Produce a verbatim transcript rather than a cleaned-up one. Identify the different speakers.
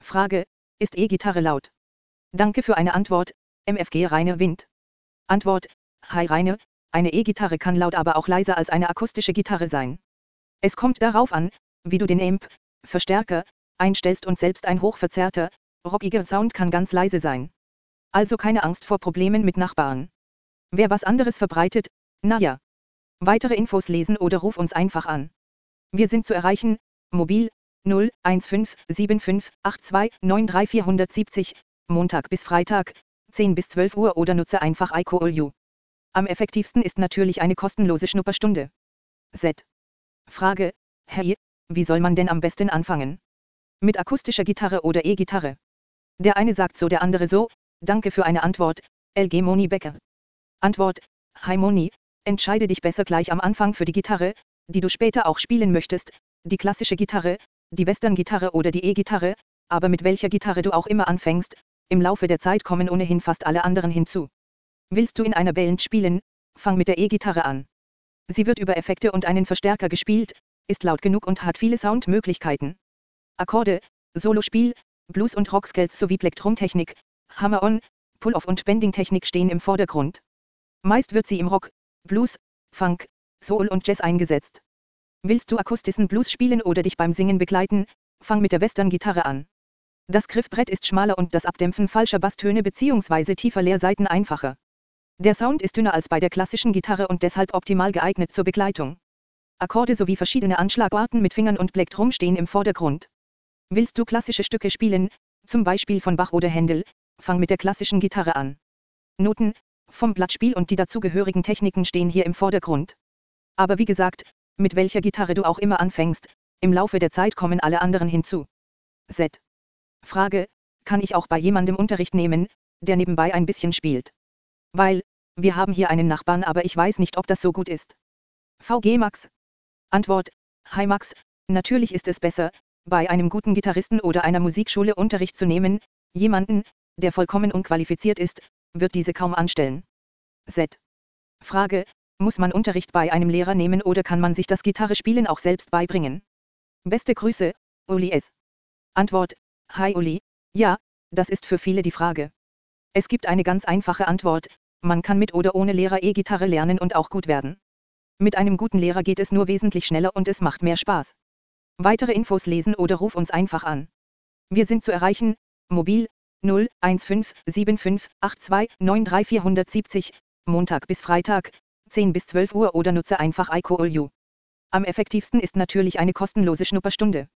Speaker 1: Frage, ist E-Gitarre laut? Danke für eine Antwort, M F G Rainer Wind. Antwort, hi Rainer, eine E-Gitarre kann laut, aber auch leiser als eine akustische Gitarre sein. Es kommt darauf an, wie du den Amp, Verstärker, einstellst und selbst ein hochverzerrter, rockiger Sound kann ganz leise sein. Also keine Angst vor Problemen mit Nachbarn. Wer was anderes verbreitet, naja. Weitere Infos lesen oder ruf uns einfach an. Wir sind zu erreichen, mobil, null eins fünf sieben fünf acht zwei neun drei vier sieben null, Montag bis Freitag, zehn bis zwölf Uhr oder nutze einfach I Call You. Am effektivsten ist natürlich eine kostenlose Schnupperstunde. Z. Frage, hey, wie soll man denn am besten anfangen? Mit akustischer Gitarre oder E-Gitarre? Der eine sagt so, der andere so, danke für eine Antwort, L G Moni Becker. Antwort, hi Moni, entscheide dich besser gleich am Anfang für die Gitarre, die du später auch spielen möchtest, die klassische Gitarre, die Western-Gitarre oder die E-Gitarre, aber mit welcher Gitarre du auch immer anfängst, im Laufe der Zeit kommen ohnehin fast alle anderen hinzu. Willst du in einer Band spielen, fang mit der E-Gitarre an. Sie wird über Effekte und einen Verstärker gespielt, ist laut genug und hat viele Soundmöglichkeiten. Akkorde, Solospiel, Blues- und Rockscales sowie Plektrumtechnik, Hammer-on, Pull-off und Bending-Technik stehen im Vordergrund. Meist wird sie im Rock, Blues, Funk, Soul und Jazz eingesetzt. Willst du akustischen Blues spielen oder dich beim Singen begleiten, fang mit der Western-Gitarre an. Das Griffbrett ist schmaler und das Abdämpfen falscher Basstöne bzw. tiefer Leersaiten einfacher. Der Sound ist dünner als bei der klassischen Gitarre und deshalb optimal geeignet zur Begleitung. Akkorde sowie verschiedene Anschlagarten mit Fingern und Plektrum stehen im Vordergrund. Willst du klassische Stücke spielen, zum Beispiel von Bach oder Händel, fang mit der klassischen Gitarre an. Noten, vom Blattspiel und die dazugehörigen Techniken stehen hier im Vordergrund. Aber wie gesagt, mit welcher Gitarre du auch immer anfängst, im Laufe der Zeit kommen alle anderen hinzu. Z. Frage, kann ich auch bei jemandem Unterricht nehmen, der nebenbei ein bisschen spielt? Weil, wir haben hier einen Nachbarn, aber ich weiß nicht, ob das so gut ist. V G Max. Antwort, hi Max, natürlich ist es besser, bei einem guten Gitarristen oder einer Musikschule Unterricht zu nehmen, jemanden, der vollkommen unqualifiziert ist, wird diese kaum anstellen. Z. Frage, muss man Unterricht bei einem Lehrer nehmen oder kann man sich das Gitarrespielen auch selbst beibringen? Beste Grüße, Uli S. Antwort, hi Uli, ja, das ist für viele die Frage. Es gibt eine ganz einfache Antwort, man kann mit oder ohne Lehrer E-Gitarre lernen und auch gut werden. Mit einem guten Lehrer geht es nur wesentlich schneller und es macht mehr Spaß. Weitere Infos lesen oder ruf uns einfach an. Wir sind zu erreichen, mobil, null eins fünf sieben fünf acht zwei neun drei vier sieben null, Montag bis Freitag, zehn bis zwölf Uhr oder nutze einfach I Call You. Am effektivsten ist natürlich eine kostenlose Schnupperstunde.